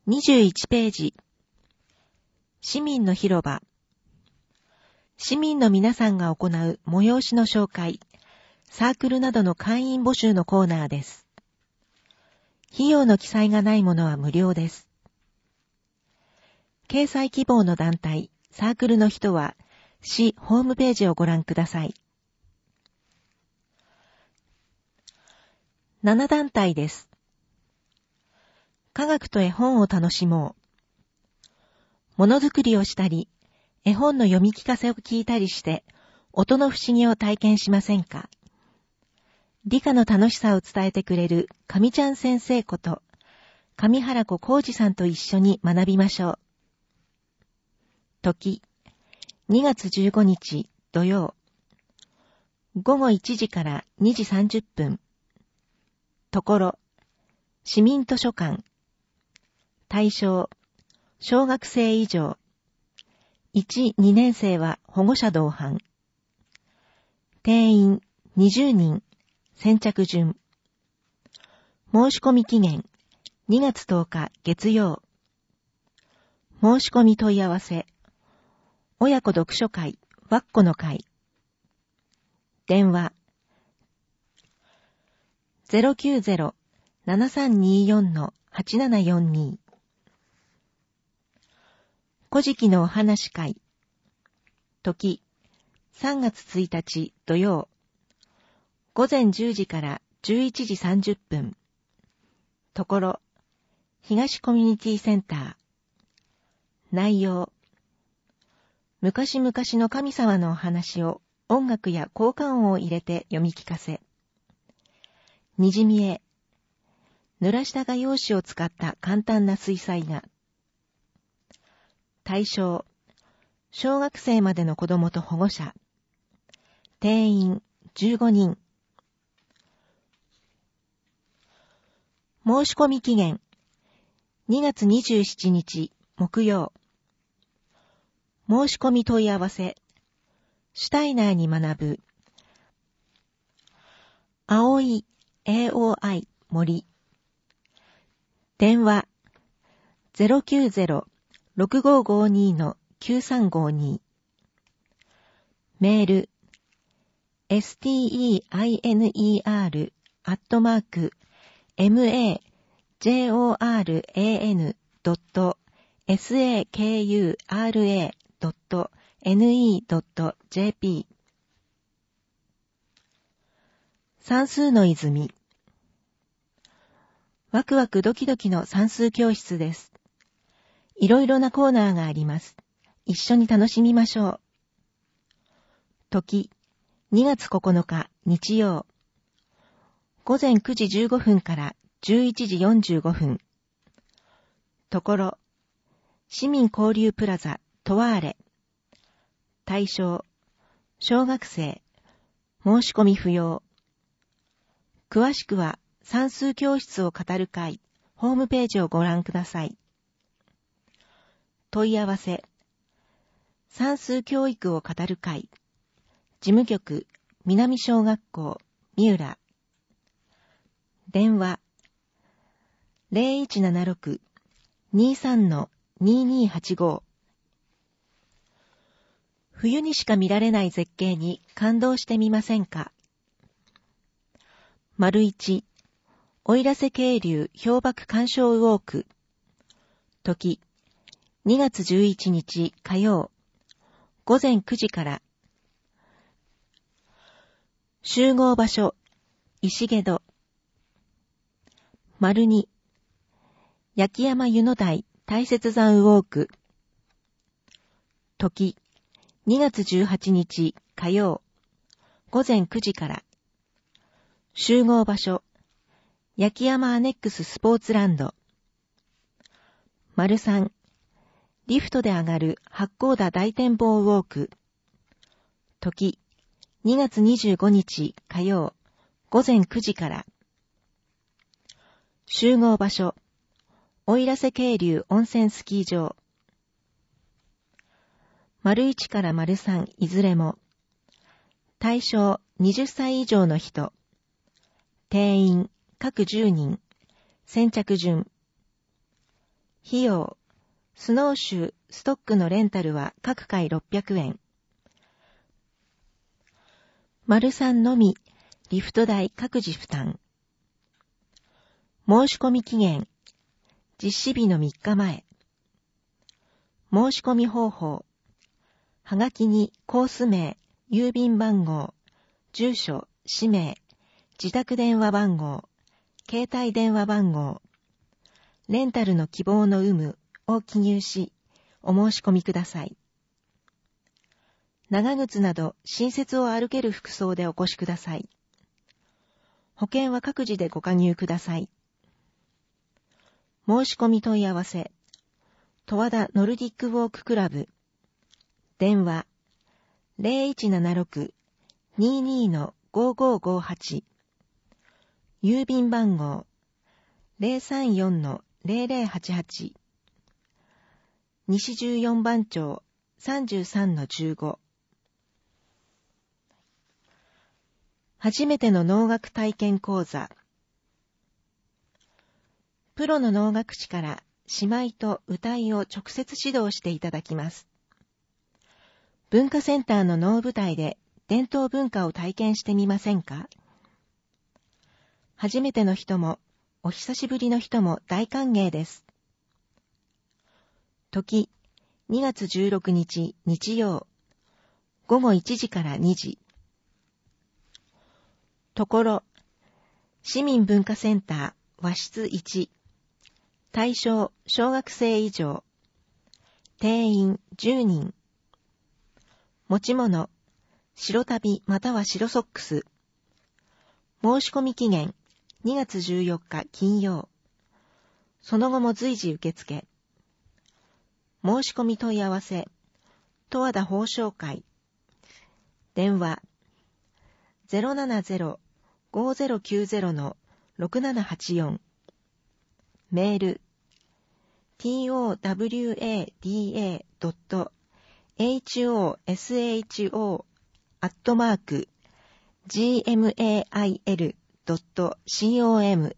21ページ。市民の広場。市民の皆さんが行う催しの紹介、サークルなどの会員募集のコーナーです。費用の記載がないものは無料です。掲載希望の団体、サークルの人は、市ホームページをご覧ください。7団体です。科学と絵本を楽しもう。ものづくりをしたり、絵本の読み聞かせを聞いたりして、音の不思議を体験しませんか？理科の楽しさを伝えてくれる上ちゃん先生こと、上原子浩二さんと一緒に学びましょう。時、2月15日土曜。午後1時から2時30分。ところ、市民図書館。対象、小学生以上。1、2年生は保護者同伴。定員20人。先着順。申し込み期限2月10日月曜。申し込み問い合わせ。親子読書会、わっこの会。電話。090-7324-8742。古事記のお話会。時、3月1日土曜。午前10時から11時30分。ところ、東コミュニティセンター。内容。昔々の神様のお話を音楽や効果音を入れて読み聞かせ。にじみ絵。濡らした画用紙を使った簡単な水彩画。対象。小学生までの子供と保護者。定員15人。申し込み期限2月27日木曜。申し込み問い合わせ。シュタイナーに学ぶ。青い AOI 森。電話 090-6552-9352。メール steiner@majoran.sakura.ne.jp。 算数の泉。ワクワクドキドキの算数教室です。いろいろなコーナーがあります。一緒に楽しみましょう。時、2月9日日曜。午前9時15分から11時45分。ところ、市民交流プラザトワーレ。対象、小学生。申し込み不要。詳しくは算数教室を語る会、ホームページをご覧ください。問い合わせ。算数教育を語る会。事務局、南小学校、三浦。電話。0176-23-2285。冬にしか見られない絶景に感動してみませんか1、奥入瀬渓流氷瀑鑑賞ウォーク。時、2月11日火曜。午前9時から。集合場所、石毛戸。2、焼山湯の台大雪山ウォーク。時、2月18日火曜。午前9時から。集合場所、焼山アネックススポーツランド。3、リフトで上がる八甲田大展望ウォーク。時、2月25日火曜。午前9時から。集合場所、奥入瀬渓流温泉スキー場。1から3いずれも。対象20歳以上の人。定員各10人。先着順。 費用、スノーシュー、ストックのレンタルは各回600円。丸3のみ、リフト代各自負担。申し込み期限、実施日の3日前。申し込み方法、はがきにコース名、郵便番号、住所、氏名、自宅電話番号、携帯電話番号、レンタルの希望の有無を記入し、お申し込みください。長靴など新雪を歩ける服装でお越しください。保険は各自でご加入ください。申し込み問い合わせ、十和田ノルディックウォーククラブ、電話 0176-22-5558、郵便番号 034-0088、西14番町 33-15。初めての能楽体験講座。プロの能楽師から姉妹と歌いを直接指導していただきます。文化センターの能舞台で伝統文化を体験してみませんか？初めての人もお久しぶりの人も大歓迎です。時、2月16日日曜、午後1時から2時。ところ、市民文化センター和室1、対象小学生以上、定員10人。持ち物、白足袋または白ソックス。申し込み期限、2月14日金曜。その後も随時受付。申し込み問い合わせ、十和田宝生会。電話、070-5090-6784。メール、towada.hosho@gmail.com。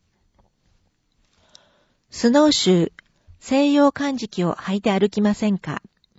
スノーシュー、西洋漢字機を履いて歩きませんか？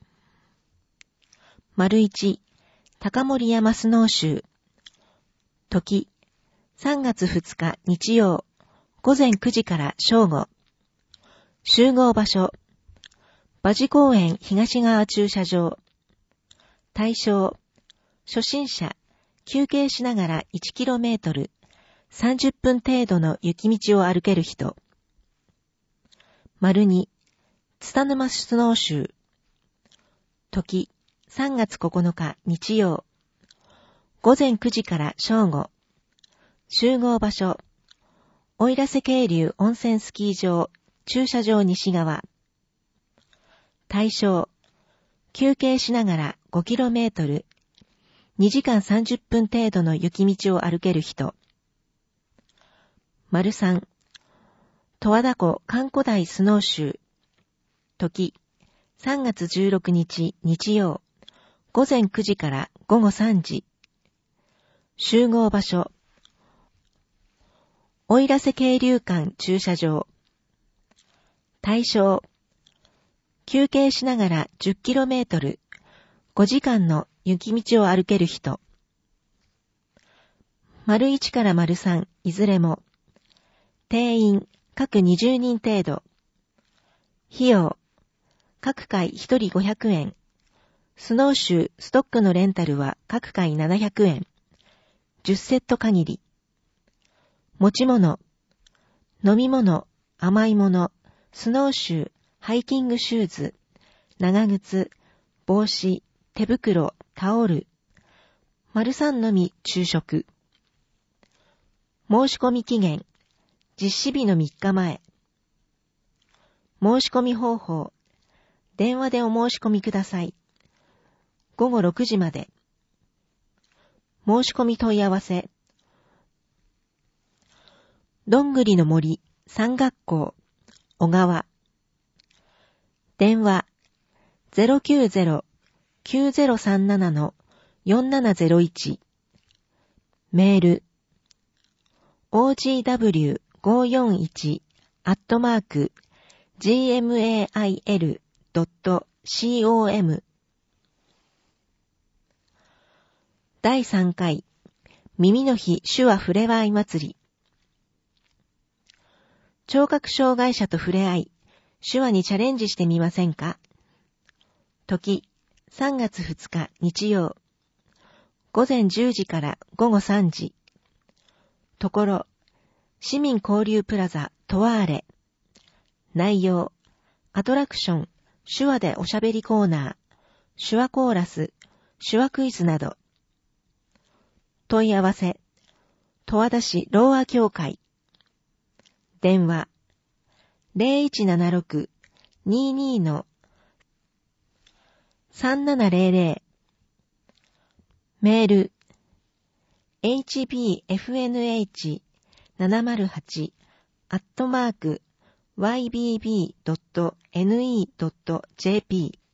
丸1、高森山スノーシュー。時、3月2日日曜、午前9時から正午。集合場所、馬事公園東側駐車場。対象、初心者、休憩しながら 1km、30分程度の雪道を歩ける人。丸2、津田沼スノーシュー。時、3月9日日曜、午前9時から正午。集合場所、奥入瀬渓流温泉スキー場、駐車場西側。対象、休憩しながら 5km、2時間30分程度の雪道を歩ける人。丸3、十和田湖観古台スノーシュー。時、3月16日日曜、午前9時から午後3時。集合場所、奥入瀬渓流館駐車場。対象、休憩しながら 10km、5時間の雪道を歩ける人。丸1から丸3、いずれも。定員、各20人程度。費用、各回1人500円。スノーシュー、ストックのレンタルは各回700円。10セット限り。持ち物、飲み物、甘いもの、スノーシュー、ハイキングシューズ、長靴、帽子、手袋、タオル。丸3のみ昼食。申し込み期限、実施日の3日前。申し込み方法、電話でお申し込みください。午後6時まで。申し込み問い合わせ、どんぐりの森山学校小川。電話 090-9037-4701。メール ogw541 gmail.com 第3回耳の日手話ふれあい祭り。聴覚障害者と触れ合い、手話にチャレンジしてみませんか？時、3月2日日曜、午前10時から午後3時。ところ、市民交流プラザトワーレ。内容、アトラクション、手話でおしゃべりコーナー、手話コーラス、手話クイズなど。問い合わせ、十和田市ろうあ協会。電話、0176-22-3700。メール、hbfnh708@ybb.ne.jp